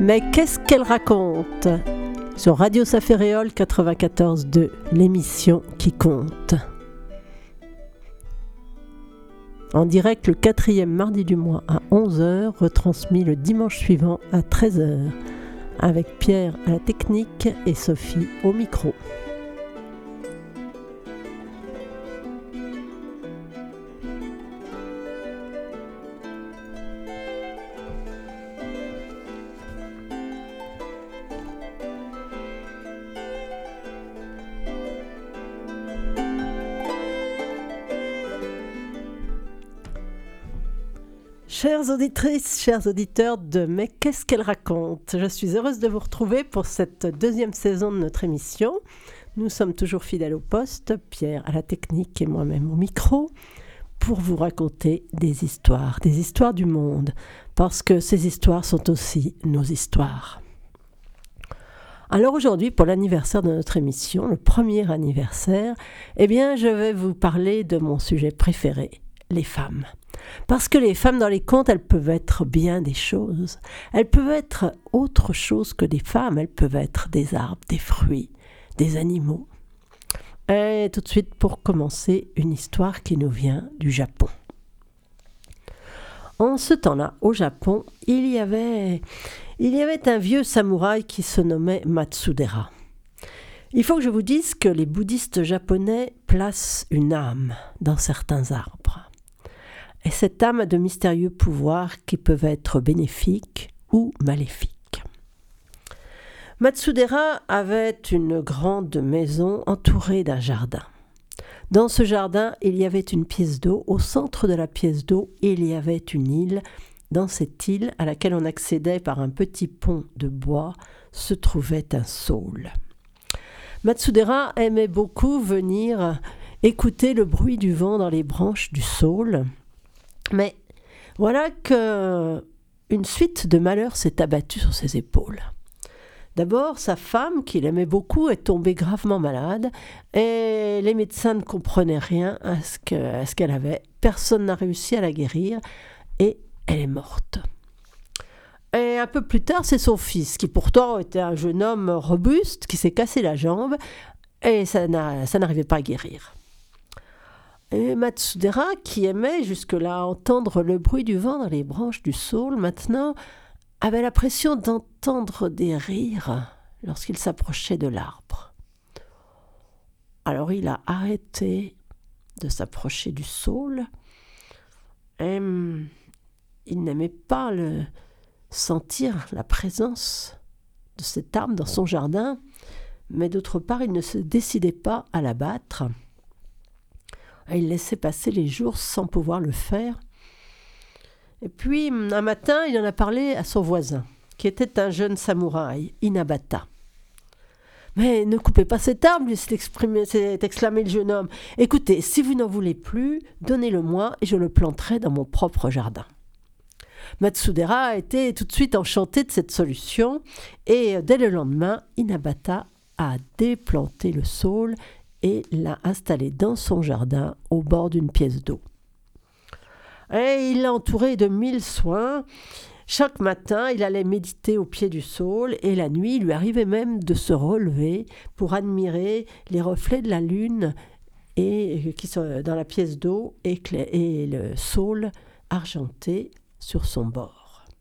Mais qu'est-ce qu'elle raconte ? Sur Radio Saféréole 94.2, l'émission qui compte. En direct le 4e mardi du mois à 11h, retransmis le dimanche suivant à 13h, avec Pierre à la technique et Sophie au micro. Chères auditrices, chers auditeurs de Mais qu'est-ce qu'elle raconte ? Je suis heureuse de vous retrouver pour cette deuxième saison de notre émission. Nous sommes toujours fidèles au poste, Pierre à la technique et moi-même au micro, pour vous raconter des histoires du monde, parce que ces histoires sont aussi nos histoires. Alors aujourd'hui, pour l'anniversaire de notre émission, le premier anniversaire, je vais vous parler de mon sujet préféré, les femmes. Parce que les femmes dans les contes, elles peuvent être bien des choses. Elles peuvent être autre chose que des femmes. Elles peuvent être des arbres, des fruits, des animaux. Et tout de suite, pour commencer, une histoire qui nous vient du Japon. En ce temps-là, au Japon, il y avait un vieux samouraï qui se nommait Matsudera. Il faut que je vous dise que les bouddhistes japonais placent une âme dans certains arbres. Et cette âme a de mystérieux pouvoirs qui peuvent être bénéfiques ou maléfiques. Matsudera avait une grande maison entourée d'un jardin. Dans ce jardin, il y avait une pièce d'eau. Au centre de la pièce d'eau, il y avait une île. Dans cette île, à laquelle on accédait par un petit pont de bois, se trouvait un saule. Matsudera aimait beaucoup venir écouter le bruit du vent dans les branches du saule. Mais voilà qu'une suite de malheurs s'est abattue sur ses épaules. D'abord, sa femme, qu'il aimait beaucoup, est tombée gravement malade et les médecins ne comprenaient rien à ce qu'elle avait. Personne n'a réussi à la guérir et elle est morte. Et un peu plus tard, c'est son fils, qui pourtant était un jeune homme robuste, qui s'est cassé la jambe et ça n'arrivait pas à guérir. Et Matsudera, qui aimait jusque-là entendre le bruit du vent dans les branches du saule, maintenant avait l'impression d'entendre des rires lorsqu'il s'approchait de l'arbre. Alors il a arrêté de s'approcher du saule et il n'aimait pas sentir la présence de cet arbre dans son jardin, mais d'autre part, il ne se décidait pas à l'abattre. Il laissait passer les jours sans pouvoir le faire. Et puis, un matin, il en a parlé à son voisin, qui était un jeune samouraï, Inabata. « Mais ne coupez pas cet arbre !» s'est exclamé le jeune homme. « Écoutez, si vous n'en voulez plus, donnez-le-moi et je le planterai dans mon propre jardin. » Matsudera a été tout de suite enchanté de cette solution et dès le lendemain, Inabata a déplanté le saule et l'a installé dans son jardin au bord d'une pièce d'eau. Et il l'a entouré de 1000 soins. Chaque matin, il allait méditer au pied du saule et la nuit, il lui arrivait même de se relever pour admirer les reflets de la lune qui sont dans la pièce d'eau et le saule argenté sur son bord.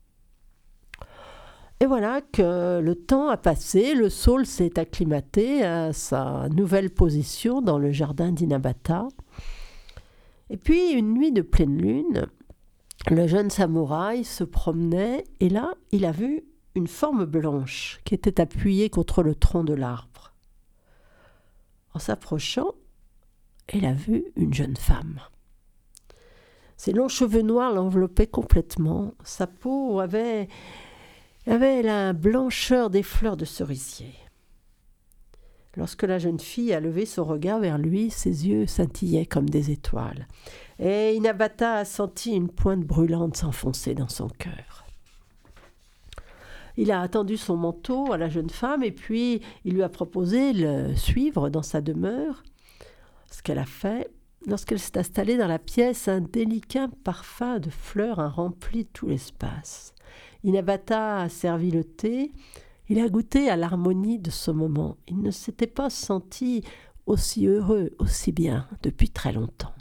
Et voilà que le temps a passé, le saule s'est acclimaté à sa nouvelle position dans le jardin d'Inabata. Et puis, une nuit de pleine lune, le jeune samouraï se promenait et là, il a vu une forme blanche qui était appuyée contre le tronc de l'arbre. En s'approchant, il a vu une jeune femme. Ses longs cheveux noirs l'enveloppaient complètement. Sa peau avait la blancheur des fleurs de cerisier. Lorsque la jeune fille a levé son regard vers lui, ses yeux scintillaient comme des étoiles. Et Inabata a senti une pointe brûlante s'enfoncer dans son cœur. Il a attendu son manteau à la jeune femme et puis il lui a proposé de le suivre dans sa demeure. Ce qu'elle a fait, lorsqu'elle s'est installée dans la pièce, un délicat parfum de fleurs a rempli tout l'espace. Inabhata a servi le thé. Il a goûté à l'harmonie de ce moment. Il ne s'était pas senti aussi heureux, aussi bien depuis très longtemps.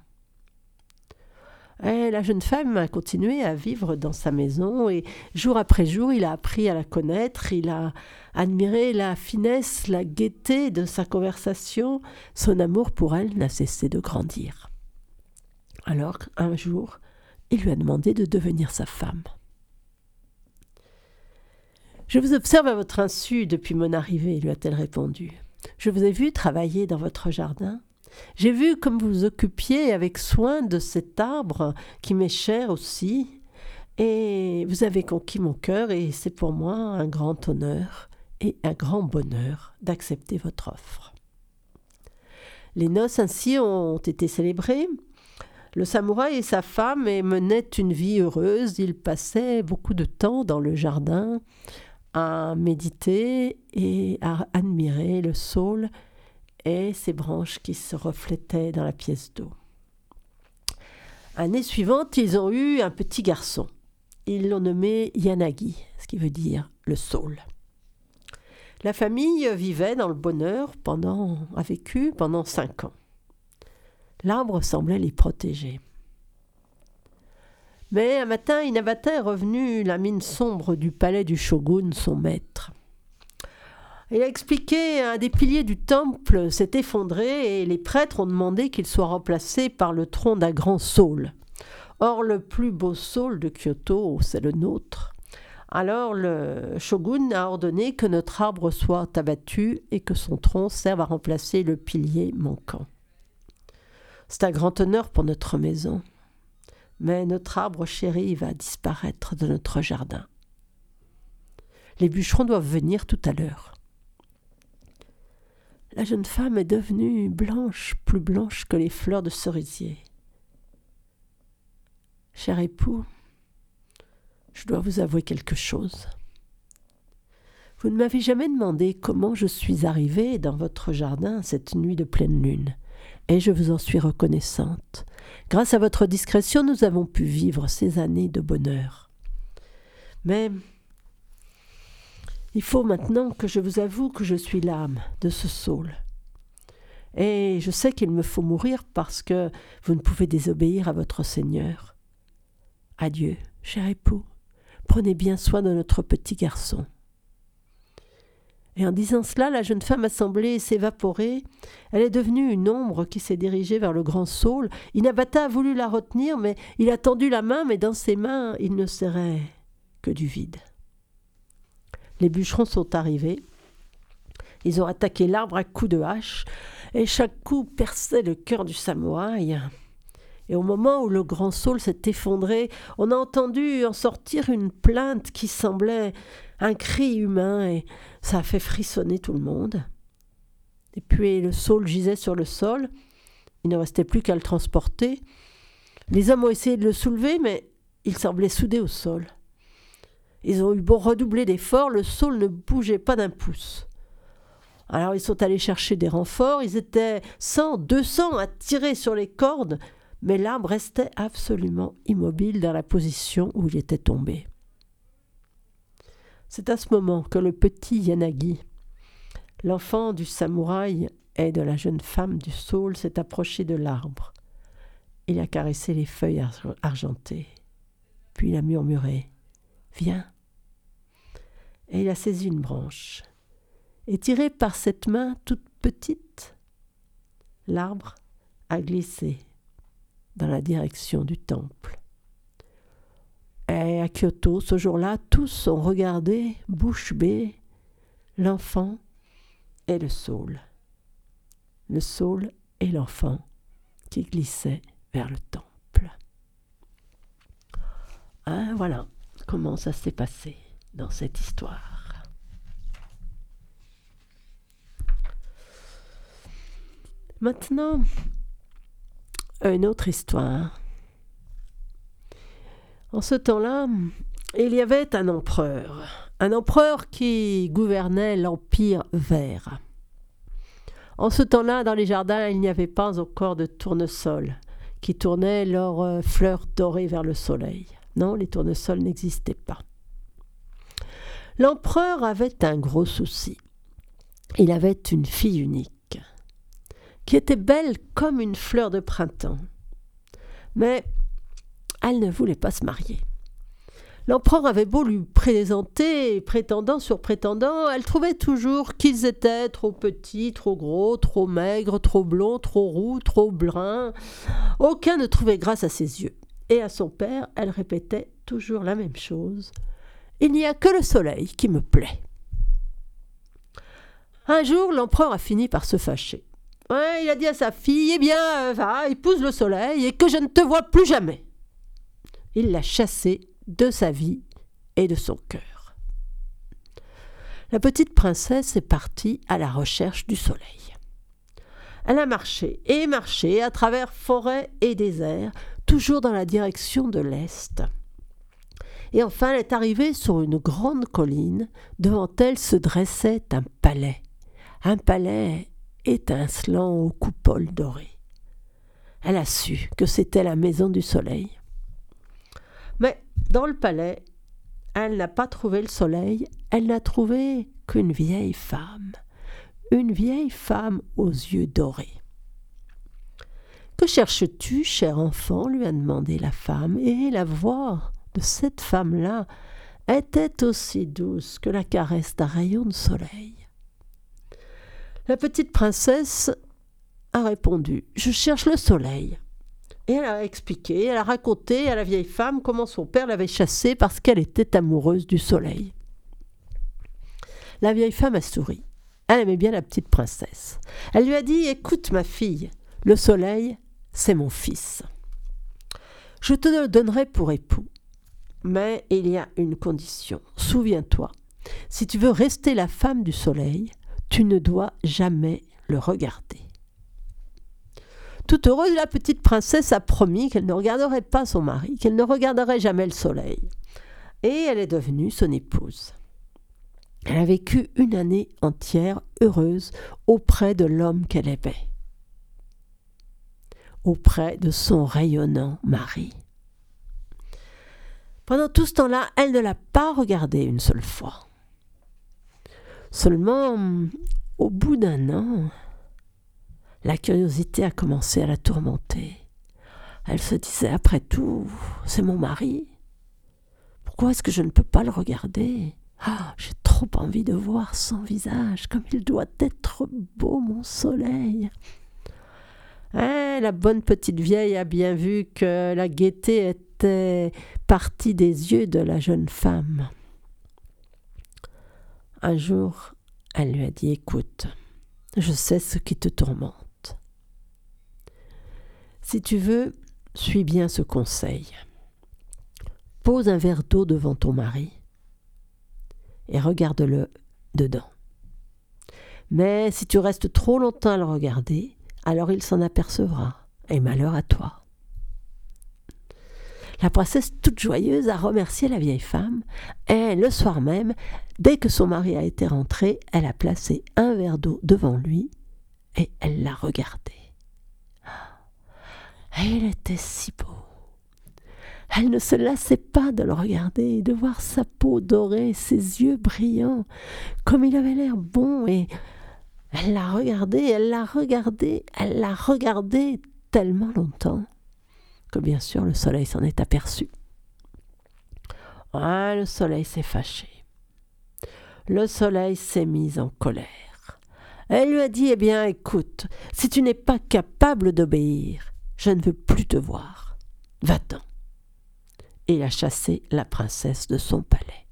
Et la jeune femme a continué à vivre dans sa maison et jour après jour, il a appris à la connaître, il a admiré la finesse, la gaieté de sa conversation. Son amour pour elle n'a cessé de grandir. Alors, un jour, il lui a demandé de devenir sa femme. « Je vous observe à votre insu depuis mon arrivée, lui a-t-elle répondu. Je vous ai vu travailler dans votre jardin. J'ai vu comme vous vous occupiez avec soin de cet arbre qui m'est cher aussi, et vous avez conquis mon cœur, et c'est pour moi un grand honneur et un grand bonheur d'accepter votre offre. » Les noces ainsi ont été célébrées. Le samouraï et sa femme menaient une vie heureuse. Ils passaient beaucoup de temps dans le jardin à méditer et à admirer le saule et ses branches qui se reflétaient dans la pièce d'eau. L'année suivante, ils ont eu un petit garçon. Ils l'ont nommé Yanagi, ce qui veut dire le saule. La famille vivait dans le bonheur a vécu pendant 5 ans. L'arbre semblait les protéger. Mais un matin, Inabhata est revenu la mine sombre du palais du shogun, son maître. Il a expliqué qu'un des piliers du temple s'est effondré et les prêtres ont demandé qu'il soit remplacé par le tronc d'un grand saule. Or, le plus beau saule de Kyoto, c'est le nôtre. Alors, le shogun a ordonné que notre arbre soit abattu et que son tronc serve à remplacer le pilier manquant. C'est un grand honneur pour notre maison, mais notre arbre chéri va disparaître de notre jardin. Les bûcherons doivent venir tout à l'heure. La jeune femme est devenue blanche, plus blanche que les fleurs de cerisier. Cher époux, je dois vous avouer quelque chose. Vous ne m'avez jamais demandé comment je suis arrivée dans votre jardin cette nuit de pleine lune, et je vous en suis reconnaissante. Grâce à votre discrétion, nous avons pu vivre ces années de bonheur. Mais il faut maintenant que je vous avoue que je suis l'âme de ce saule. Et je sais qu'il me faut mourir parce que vous ne pouvez désobéir à votre Seigneur. Adieu, cher époux, prenez bien soin de notre petit garçon. » Et en disant cela, la jeune femme a semblé s'évaporer. Elle est devenue une ombre qui s'est dirigée vers le grand saule. Inabhata a voulu la retenir, mais il a tendu la main, mais dans ses mains, il ne serrait que du vide. Les bûcherons sont arrivés. Ils ont attaqué l'arbre à coups de hache, et chaque coup perçait le cœur du samouraï. Et au moment où le grand saule s'est effondré, on a entendu en sortir une plainte qui semblait un cri humain, et ça a fait frissonner tout le monde. Et puis le saule gisait sur le sol. Il ne restait plus qu'à le transporter. Les hommes ont essayé de le soulever, mais il semblait soudé au sol. Ils ont eu beau redoubler d'efforts, le saule ne bougeait pas d'un pouce. Alors ils sont allés chercher des renforts. Ils étaient 100, 200 à tirer sur les cordes, mais l'arbre restait absolument immobile dans la position où il était tombé. C'est à ce moment que le petit Yanagi, l'enfant du samouraï et de la jeune femme du saule, s'est approché de l'arbre. Il a caressé les feuilles argentées. Puis il a murmuré « Viens !» Et il a saisi une branche. Et tiré par cette main toute petite, l'arbre a glissé dans la direction du temple. Et à Kyoto, ce jour-là, tous ont regardé, bouche bée, l'enfant et le saule. Le saule et l'enfant qui glissaient vers le temple. Ah, voilà comment ça s'est passé dans cette histoire. Maintenant, une autre histoire. En ce temps-là, il y avait un empereur qui gouvernait l'Empire vert. En ce temps-là, dans les jardins, il n'y avait pas encore de tournesols qui tournaient leurs fleurs dorées vers le soleil. Non, les tournesols n'existaient pas. L'empereur avait un gros souci. Il avait une fille unique, qui était belle comme une fleur de printemps. Mais elle ne voulait pas se marier. L'empereur avait beau lui présenter prétendant sur prétendant, elle trouvait toujours qu'ils étaient trop petits, trop gros, trop maigres, trop blonds, trop roux, trop bruns. Aucun ne trouvait grâce à ses yeux. Et à son père, elle répétait toujours la même chose. « Il n'y a que le soleil qui me plaît. » Un jour, l'empereur a fini par se fâcher. Ouais, il a dit à sa fille, « Eh bien, va, épouse le soleil et que je ne te vois plus jamais. » Il l'a chassée de sa vie et de son cœur. La petite princesse est partie à la recherche du soleil. Elle a marché et marché à travers forêts et déserts, toujours dans la direction de l'Est. Et enfin, elle est arrivée sur une grande colline. Devant elle se dressait un palais étincelant aux coupoles dorées. Elle a su que c'était la maison du soleil. Mais dans le palais, elle n'a pas trouvé le soleil, elle n'a trouvé qu'une vieille femme aux yeux dorés. « Que cherches-tu, cher enfant ?» lui a demandé la femme, et la voix de cette femme-là était aussi douce que la caresse d'un rayon de soleil. La petite princesse a répondu « Je cherche le soleil ». Et elle a expliqué, elle a raconté à la vieille femme comment son père l'avait chassée parce qu'elle était amoureuse du soleil. La vieille femme a souri. Elle aimait bien la petite princesse. Elle lui a dit « Écoute ma fille, le soleil, c'est mon fils. Je te le donnerai pour époux. Mais il y a une condition. Souviens-toi, si tu veux rester la femme du soleil, tu ne dois jamais le regarder. » Toute heureuse, la petite princesse a promis qu'elle ne regarderait pas son mari, qu'elle ne regarderait jamais le soleil. Et elle est devenue son épouse. Elle a vécu une année entière heureuse auprès de l'homme qu'elle aimait, auprès de son rayonnant mari. Pendant tout ce temps-là, elle ne l'a pas regardé une seule fois. Seulement, au bout d'un an, la curiosité a commencé à la tourmenter. Elle se disait, après tout, c'est mon mari. Pourquoi est-ce que je ne peux pas le regarder ? J'ai trop envie de voir son visage, comme il doit être beau, mon soleil. La bonne petite vieille a bien vu que la gaieté était partie des yeux de la jeune femme. Un jour, elle lui a dit, écoute, je sais ce qui te tourmente. Si tu veux, suis bien ce conseil. Pose un verre d'eau devant ton mari et regarde-le dedans. Mais si tu restes trop longtemps à le regarder, alors il s'en apercevra, et malheur à toi. La princesse, toute joyeuse, a remercié la vieille femme, et le soir même, dès que son mari a été rentré, elle a placé un verre d'eau devant lui, et elle l'a regardé. Et il était si beau. Elle ne se lassait pas de le regarder, de voir sa peau dorée, ses yeux brillants, comme il avait l'air bon, et elle l'a regardé tellement longtemps que bien sûr le soleil s'en est aperçu. Le soleil s'est fâché. Le soleil s'est mis en colère. Elle lui a dit, eh bien, écoute, si tu n'es pas capable d'obéir, je ne veux plus te voir. Va-t'en. Et il a chassé la princesse de son palais.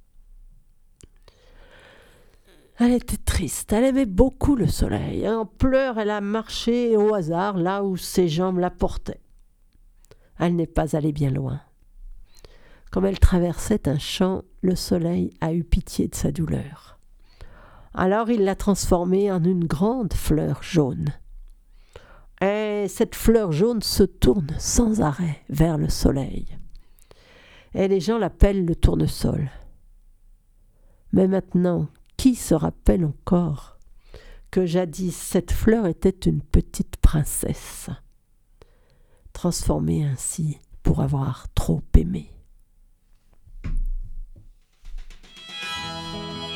Elle était triste, elle aimait beaucoup le soleil. En pleurs, elle a marché au hasard là où ses jambes la portaient. Elle n'est pas allée bien loin. Comme elle traversait un champ, le soleil a eu pitié de sa douleur. Alors il l'a transformée en une grande fleur jaune. Et cette fleur jaune se tourne sans arrêt vers le soleil. Et les gens l'appellent le tournesol. Mais maintenant, qui se rappelle encore que jadis cette fleur était une petite princesse, transformée ainsi pour avoir trop aimé?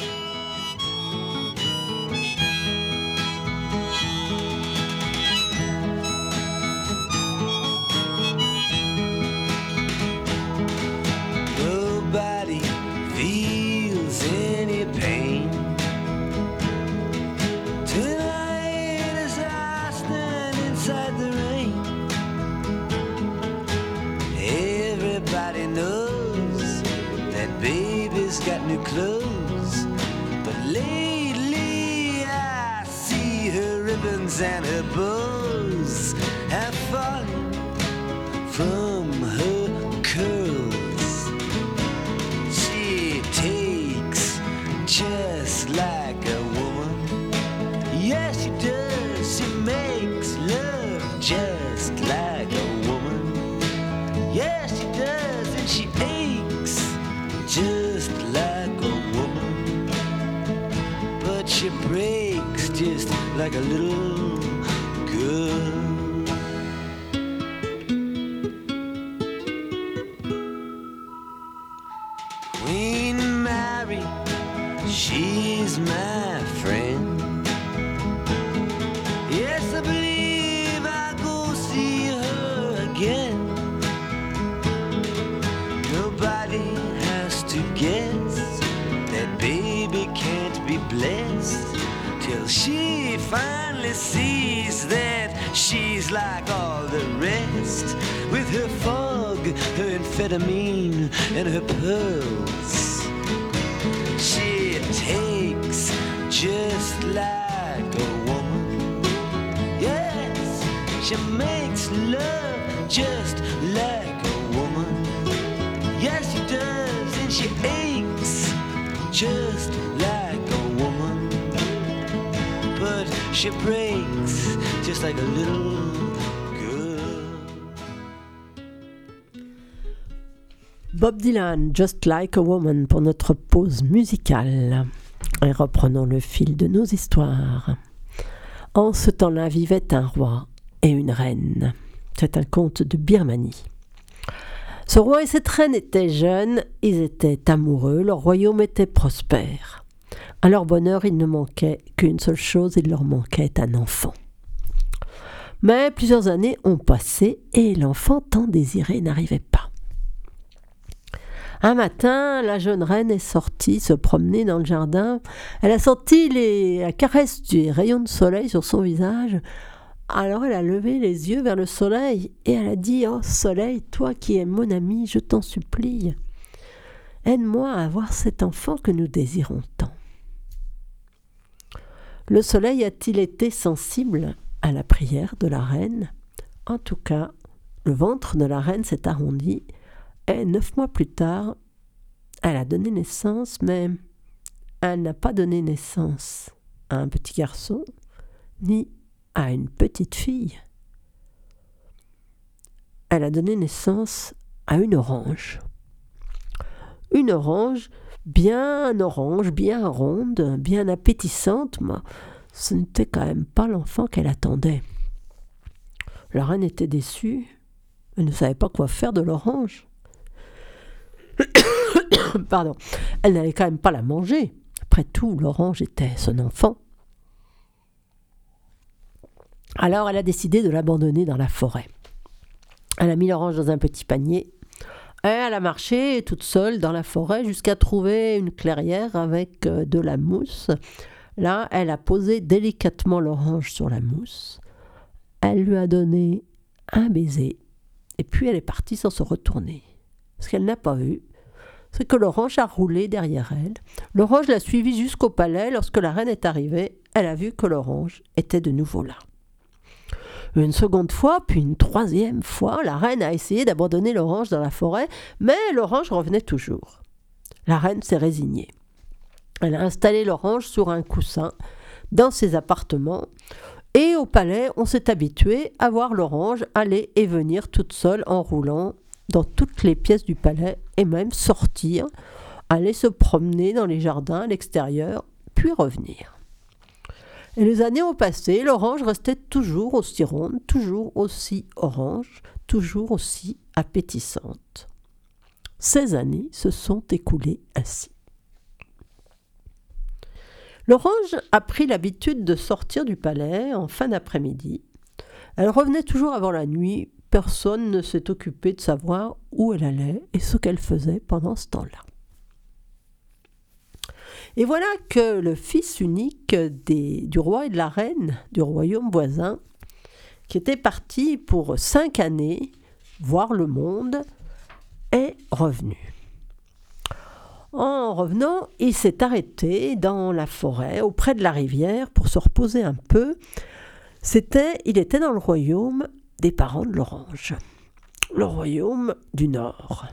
baby's got new clothes, but lately I see her ribbons and her bows have fallen from her curls. She takes just like a woman. Yes, she does. She makes love just like a woman. Yes, she does, and she aches just like a woman. But she breaks just like a little girl. Queen Mary, she's my friend. Yes, I believe I'll go see her again. Nobody has to guess that baby can't be blessed till she finally sees that she's like all the rest, with her fog, her amphetamine, and her pearls. She takes just like a woman. Yes, she makes love just like a woman. Yes, she does, and she aches just like a woman. But she breaks just like a little girl. Bob Dylan, Just Like a Woman, pour notre pause musicale. Et reprenons le fil de nos histoires. En ce temps-là vivait un roi et une reine. C'est un conte de Birmanie. Ce roi et cette reine étaient jeunes, ils étaient amoureux, leur royaume était prospère. À leur bonheur, il ne manquait qu'une seule chose, il leur manquait un enfant. Mais plusieurs années ont passé et l'enfant tant désiré n'arrivait pas. Un matin, la jeune reine est sortie se promener dans le jardin. Elle a senti la caresse des rayons de soleil sur son visage. Alors elle a levé les yeux vers le soleil et elle a dit « Oh soleil, toi qui es mon ami, je t'en supplie, aide-moi à avoir cet enfant que nous désirons tant. » Le soleil a-t-il été sensible à la prière de la reine ? En tout cas, le ventre de la reine s'est arrondi et 9 mois plus tard, elle a donné naissance, mais elle n'a pas donné naissance à un petit garçon, ni à une petite fille. Elle a donné naissance à une orange. Une orange, bien ronde, bien appétissante, mais ce n'était quand même pas l'enfant qu'elle attendait. La reine était déçue, elle ne savait pas quoi faire de l'orange. Pardon, elle n'allait quand même pas la manger. Après tout, l'orange était son enfant. Alors elle a décidé de l'abandonner dans la forêt. Elle a mis l'orange dans un petit panier et elle a marché toute seule dans la forêt jusqu'à trouver une clairière avec de la mousse. Là, elle a posé délicatement l'orange sur la mousse. Elle lui a donné un baiser et puis elle est partie sans se retourner. Ce qu'elle n'a pas vu, c'est que l'orange a roulé derrière elle. L'orange l'a suivie jusqu'au palais. Lorsque la reine est arrivée, elle a vu que l'orange était de nouveau là. Une seconde fois, puis une troisième fois, la reine a essayé d'abandonner l'orange dans la forêt, mais l'orange revenait toujours. La reine s'est résignée. Elle a installé l'orange sur un coussin dans ses appartements, et au palais, on s'est habitué à voir l'orange aller et venir toute seule en roulant dans toutes les pièces du palais, et même sortir, aller se promener dans les jardins à l'extérieur, puis revenir. Et les années ont passé, l'orange restait toujours aussi ronde, toujours aussi orange, toujours aussi appétissante. 16 années se sont écoulées ainsi. L'orange a pris l'habitude de sortir du palais en fin d'après-midi. Elle revenait toujours avant la nuit. Personne ne s'est occupé de savoir où elle allait et ce qu'elle faisait pendant ce temps-là. Et voilà que le fils unique du roi et de la reine du royaume voisin, qui était parti pour 5 années voir le monde, est revenu. En revenant, il s'est arrêté dans la forêt, auprès de la rivière, pour se reposer un peu. Il était dans le royaume des parents de l'orange, le royaume du Nord.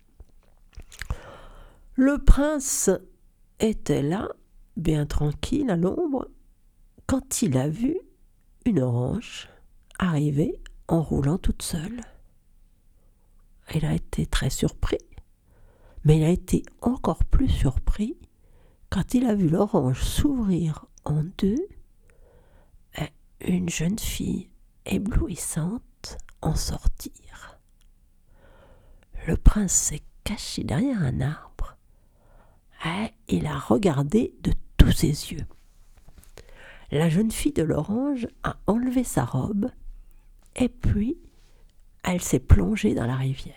Le prince était là, bien tranquille à l'ombre, quand il a vu une orange arriver en roulant toute seule. Il a été très surpris, mais il a été encore plus surpris quand il a vu l'orange s'ouvrir en deux et une jeune fille éblouissante en sortir. Le prince s'est caché derrière un arbre et il a regardé de tous ses yeux. La jeune fille de l'orange a enlevé sa robe et puis elle s'est plongée dans la rivière.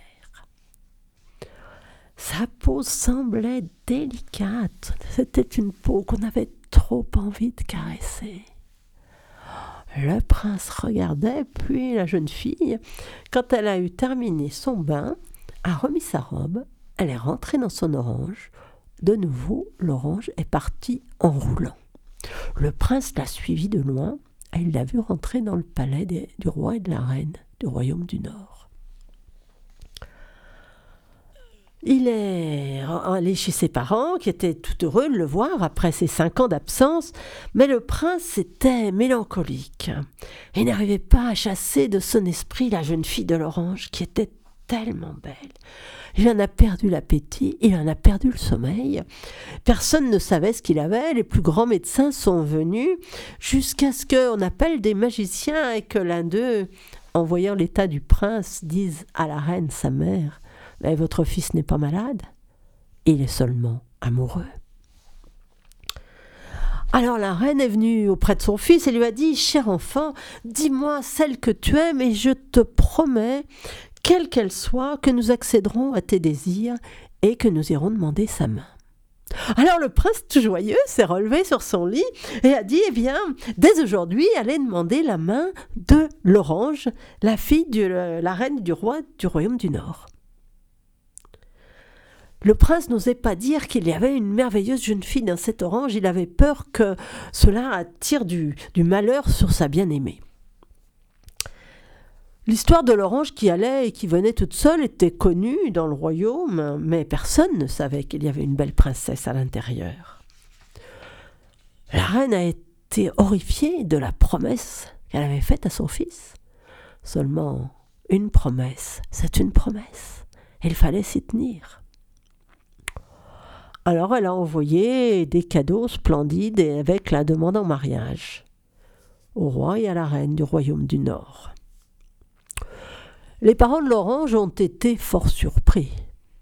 Sa peau semblait délicate. C'était une peau qu'on avait trop envie de caresser. Le prince regardait, puis la jeune fille, quand elle a eu terminé son bain, a remis sa robe, elle est rentrée dans son orange. De nouveau, l'orange est partie en roulant. Le prince l'a suivie de loin et il l'a vue rentrer dans le palais du roi et de la reine du royaume du Nord. Il est allé chez ses parents, qui étaient tout heureux de le voir après ses 5 ans d'absence, mais le prince était mélancolique. Il n'arrivait pas à chasser de son esprit la jeune fille de l'orange, qui était tellement belle. Il en a perdu l'appétit, il en a perdu le sommeil. Personne ne savait ce qu'il avait, les plus grands médecins sont venus, jusqu'à ce qu'on appelle des magiciens et que l'un d'eux, en voyant l'état du prince, dise à la reine, sa mère, « Mais votre fils n'est pas malade, il est seulement amoureux. » Alors la reine est venue auprès de son fils et lui a dit « Cher enfant, dis-moi celle que tu aimes et je te promets, quelle qu'elle soit, que nous accéderons à tes désirs et que nous irons demander sa main. » Alors le prince, tout joyeux, s'est relevé sur son lit et a dit « Eh bien, dès aujourd'hui, allez demander la main de l'orange, la fille de la reine du roi du royaume du Nord. » Le prince n'osait pas dire qu'il y avait une merveilleuse jeune fille dans cette orange. Il avait peur que cela attire du malheur sur sa bien-aimée. L'histoire de l'orange qui allait et qui venait toute seule était connue dans le royaume, mais personne ne savait qu'il y avait une belle princesse à l'intérieur. La reine a été horrifiée de la promesse qu'elle avait faite à son fils. Seulement, une promesse, c'est une promesse. Il fallait s'y tenir. Alors elle a envoyé des cadeaux splendides et avec la demande en mariage au roi et à la reine du royaume du Nord. Les parents de l'orange ont été fort surpris.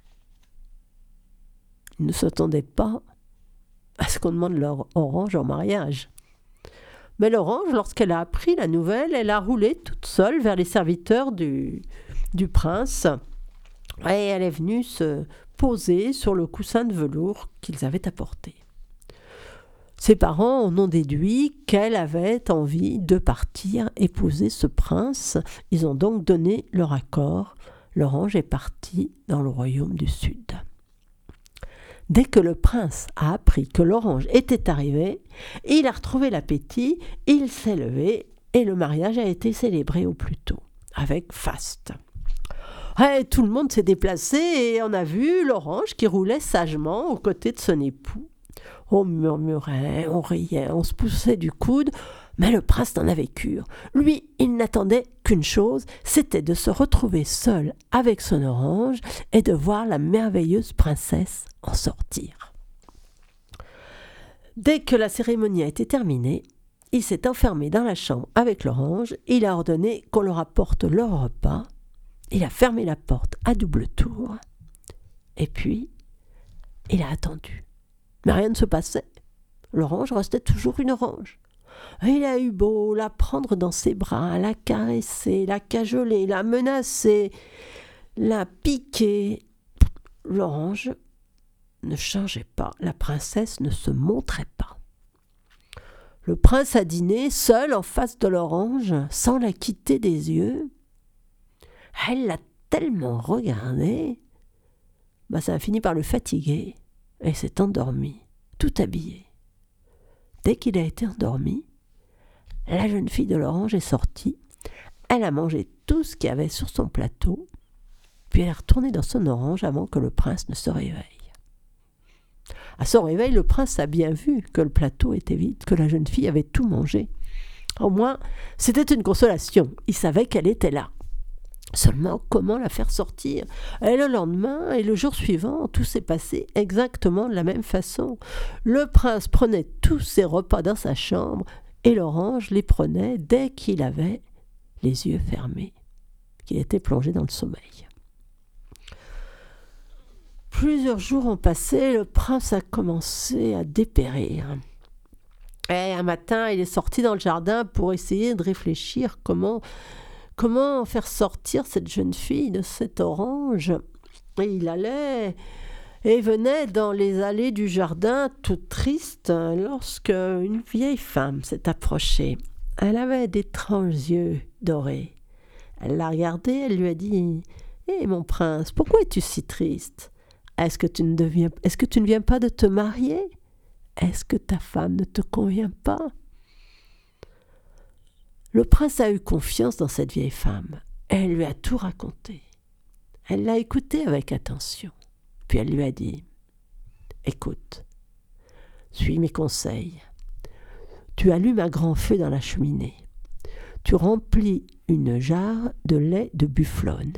Ils ne s'attendaient pas à ce qu'on demande leur orange en mariage. Mais l'orange, lorsqu'elle a appris la nouvelle, elle a roulé toute seule vers les serviteurs du prince et elle est venue se poser sur le coussin de velours qu'ils avaient apporté. Ses parents en ont déduit qu'elle avait envie de partir épouser ce prince. Ils ont donc donné leur accord. L'orange est partie dans le royaume du Sud. Dès que le prince a appris que l'orange était arrivée, il a retrouvé l'appétit, il s'est levé et le mariage a été célébré au plus tôt, avec faste. Et tout le monde s'est déplacé et on a vu l'orange qui roulait sagement aux côtés de son époux. On murmurait, on riait, on se poussait du coude, mais le prince n'en avait cure. Lui, il n'attendait qu'une chose, c'était de se retrouver seul avec son orange et de voir la merveilleuse princesse en sortir. Dès que la cérémonie a été terminée, il s'est enfermé dans la chambre avec l'orange, il a ordonné qu'on leur apporte leur repas, il a fermé la porte à double tour, et puis il a attendu. Mais rien ne se passait. L'orange restait toujours une orange. Il a eu beau la prendre dans ses bras, la caresser, la cajoler, la menacer, la piquer. L'orange ne changeait pas, la princesse ne se montrait pas. Le prince a dîné seul en face de l'orange, sans la quitter des yeux. Elle l'a tellement regardé, ça a fini par le fatiguer. et s'est endormi, tout habillé. Dès qu'il a été endormi, la jeune fille de l'orange est sortie. Elle a mangé tout ce qu'il y avait sur son plateau, puis elle est retournée dans son orange avant que le prince ne se réveille. À son réveil, le prince a bien vu que le plateau était vide, que la jeune fille avait tout mangé. Au moins, c'était une consolation. Il savait qu'elle était là. Seulement, comment la faire sortir ? Et le lendemain et le jour suivant, tout s'est passé exactement de la même façon. Le prince prenait tous ses repas dans sa chambre et l'orange les prenait dès qu'il avait les yeux fermés, qu'il était plongé dans le sommeil. Plusieurs jours ont passé, le prince a commencé à dépérir. Et un matin, il est sorti dans le jardin pour essayer de réfléchir comment faire sortir cette jeune fille de cet orange. Et il allait et venait dans les allées du jardin tout triste lorsque une vieille femme s'est approchée. Elle avait d'étranges yeux dorés. Elle l'a regardé, elle lui a dit « Hé, mon prince, pourquoi es-tu si triste ? Est-ce que tu ne viens pas de te marier ? Est-ce que ta femme ne te convient pas ?» Le prince a eu confiance dans cette vieille femme. Elle lui a tout raconté. Elle l'a écoutée avec attention. Puis elle lui a dit « Écoute, suis mes conseils. Tu allumes un grand feu dans la cheminée. Tu remplis une jarre de lait de bufflone.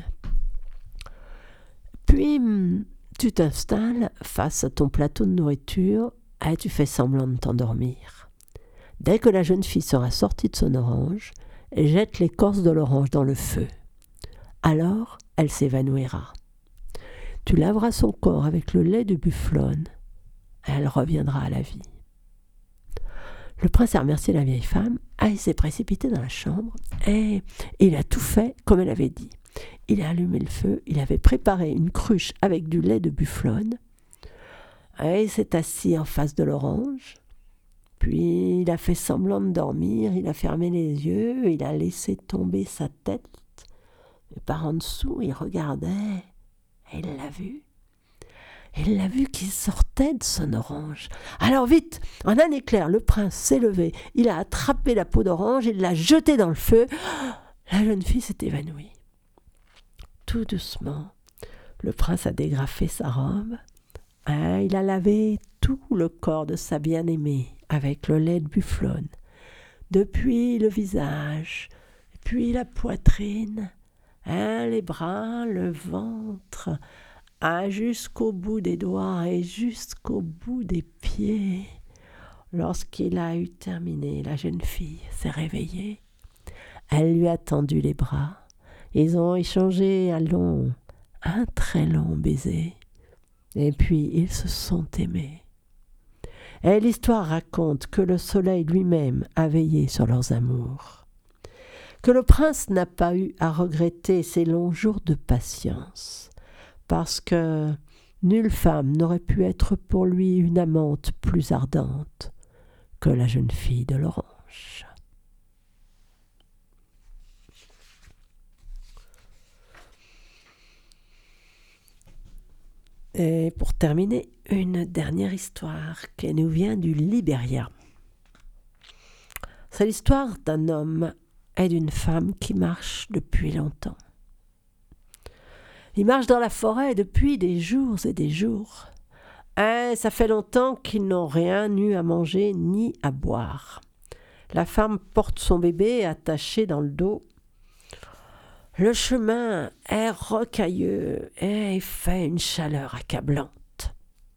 Puis tu t'installes face à ton plateau de nourriture et tu fais semblant de t'endormir. Dès que la jeune fille sera sortie de son orange, jette l'écorce de l'orange dans le feu. Alors, elle s'évanouira. Tu laveras son corps avec le lait de bufflone et elle reviendra à la vie. » Le prince a remercié la vieille femme, il s'est précipité dans la chambre et il a tout fait comme elle avait dit. Il a allumé le feu, il avait préparé une cruche avec du lait de bufflone et il s'est assis en face de l'orange. Puis il a fait semblant de dormir, il a fermé les yeux, il a laissé tomber sa tête. Et par en dessous, il regardait et il l'a vu. Il l'a vu qu'il sortait de son orange. Alors vite, en un éclair, le prince s'est levé. Il a attrapé la peau d'orange, il l'a jetée dans le feu. La jeune fille s'est évanouie. Tout doucement, le prince a dégrafé sa robe. Il a lavé tout le corps de sa bien-aimée avec le lait de bufflone. Depuis le visage, puis la poitrine, les bras, le ventre, jusqu'au bout des doigts et jusqu'au bout des pieds. Lorsqu'il a eu terminé, la jeune fille s'est réveillée. Elle lui a tendu les bras. Ils ont échangé un très long baiser. Et puis ils se sont aimés. Et l'histoire raconte que le soleil lui-même a veillé sur leurs amours. Que le prince n'a pas eu à regretter ces longs jours de patience. Parce que nulle femme n'aurait pu être pour lui une amante plus ardente que la jeune fille de l'orange. Et pour terminer, une dernière histoire qui nous vient du Libéria. C'est l'histoire d'un homme et d'une femme qui marchent depuis longtemps. Ils marchent dans la forêt depuis des jours et des jours. Et ça fait longtemps qu'ils n'ont rien eu à manger ni à boire. La femme porte son bébé attaché dans le dos. Le chemin est rocailleux et il fait une chaleur accablante.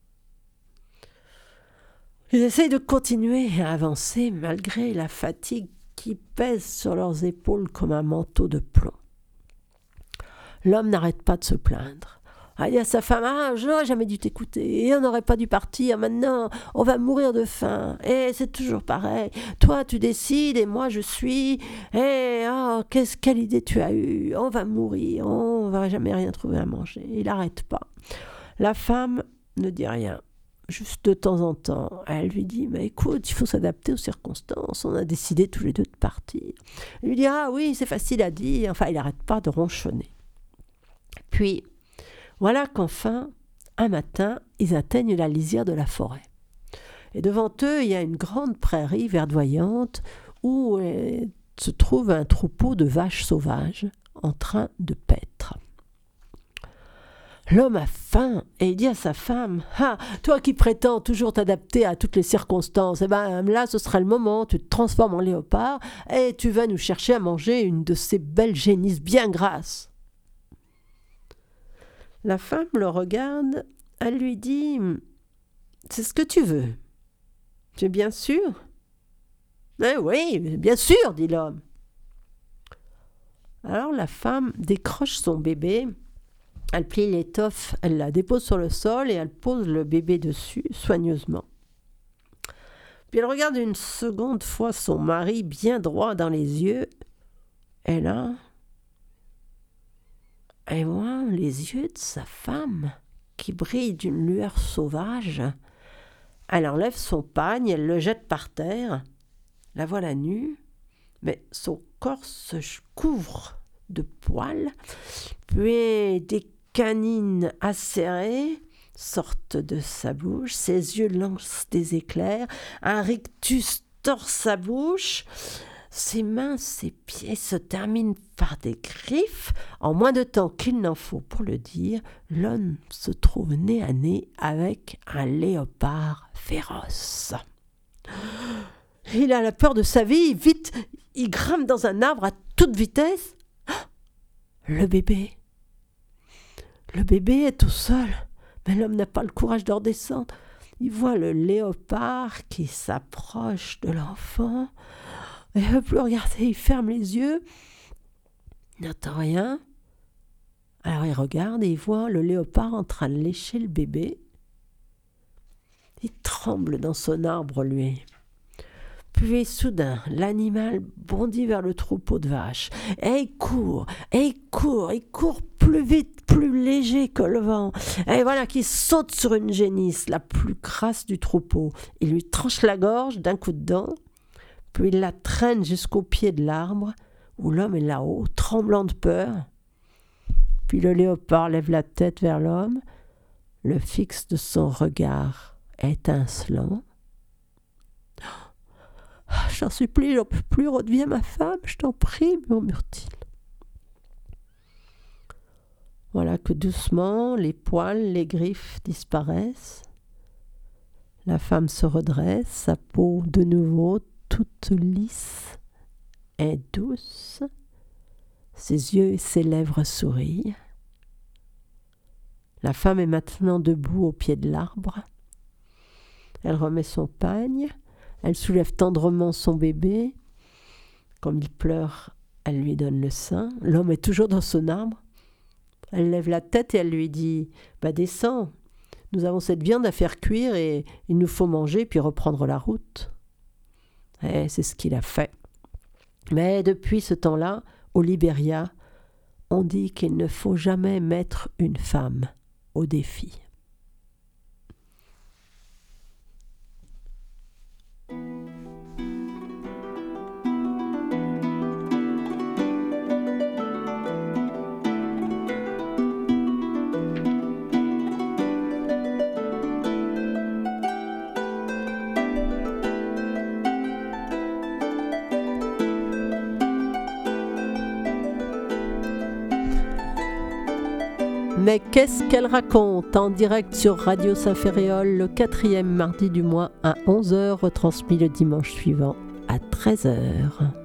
Ils essayent de continuer à avancer malgré la fatigue qui pèse sur leurs épaules comme un manteau de plomb. L'homme n'arrête pas de se plaindre. Il dit à sa femme « je n'aurais jamais dû t'écouter, et on n'aurait pas dû partir, maintenant on va mourir de faim, et c'est toujours pareil, toi tu décides et moi je suis, et quelle idée tu as eue, on va mourir, on va jamais rien trouver à manger. » Il n'arrête pas. La femme ne dit rien, juste de temps en temps, elle lui dit « mais écoute, il faut s'adapter aux circonstances, on a décidé tous les deux de partir. » Il lui dit « ah oui, c'est facile à dire », enfin il n'arrête pas de ronchonner. Puis, voilà qu'enfin, Un matin, ils atteignent la lisière de la forêt. Et devant eux, il y a une grande prairie verdoyante où se trouve un troupeau de vaches sauvages en train de paître. L'homme a faim et il dit à sa femme « Ah, toi qui prétends toujours t'adapter à toutes les circonstances, eh ben là ce sera le moment, tu te transformes en léopard et tu vas nous chercher à manger une de ces belles génisses bien grasses. » La femme le regarde, elle lui dit « C'est ce que tu veux. Tu es bien sûr ?»« Eh oui, bien sûr, dit l'homme. » Alors la femme décroche son bébé, elle plie l'étoffe, elle la dépose sur le sol et elle pose le bébé dessus soigneusement. Puis elle regarde une seconde fois son mari bien droit dans les yeux. Et là, elle voit les yeux de sa femme qui brillent d'une lueur sauvage. Elle enlève son pagne, elle le jette par terre. La voilà nue, mais son corps se couvre de poils, puis des canines acérées sortent de sa bouche, ses yeux lancent des éclairs, un rictus tord sa bouche, ses mains, ses pieds se terminent par des griffes. En moins de temps qu'il n'en faut pour le dire, l'homme se trouve nez à nez avec un léopard féroce. Il a la peur de sa vie, vite, il grimpe dans un arbre à toute vitesse. Le bébé est tout seul, mais l'homme n'a pas le courage de redescendre. Il voit le léopard qui s'approche de l'enfant. Il ne veut plus regarder, il ferme les yeux. Il n'entend rien. Alors il regarde et il voit le léopard en train de lécher le bébé. Il tremble dans son arbre, lui. Puis soudain, l'animal bondit vers le troupeau de vaches. Et il court plus vite, plus léger que le vent. Et voilà qu'il saute sur une génisse, la plus grasse du troupeau. Il lui tranche la gorge d'un coup de dent, puis il la traîne jusqu'au pied de l'arbre, où l'homme est là-haut, tremblant de peur. Puis le léopard lève la tête vers l'homme, le fixe de son regard étincelant. « J'en supplie, j'en peux plus, redeviens ma femme, je t'en prie, murmure-t-il. » Voilà que doucement, les poils, les griffes disparaissent. La femme se redresse, sa peau de nouveau toute lisse et douce. Ses yeux et ses lèvres sourient. La femme est maintenant debout au pied de l'arbre. Elle remet son pagne. Elle soulève tendrement son bébé. Comme il pleure, elle lui donne le sein. L'homme est toujours dans son arbre. Elle lève la tête et elle lui dit « Descends, nous avons cette viande à faire cuire et il nous faut manger puis reprendre la route. » Et c'est ce qu'il a fait. Mais depuis ce temps-là, au Libéria, on dit qu'il ne faut jamais mettre une femme au défi. Mais qu'est-ce qu'elle raconte en direct sur Radio Saint-Ferréol le 4e mardi du mois à 11h, retransmis le dimanche suivant à 13h.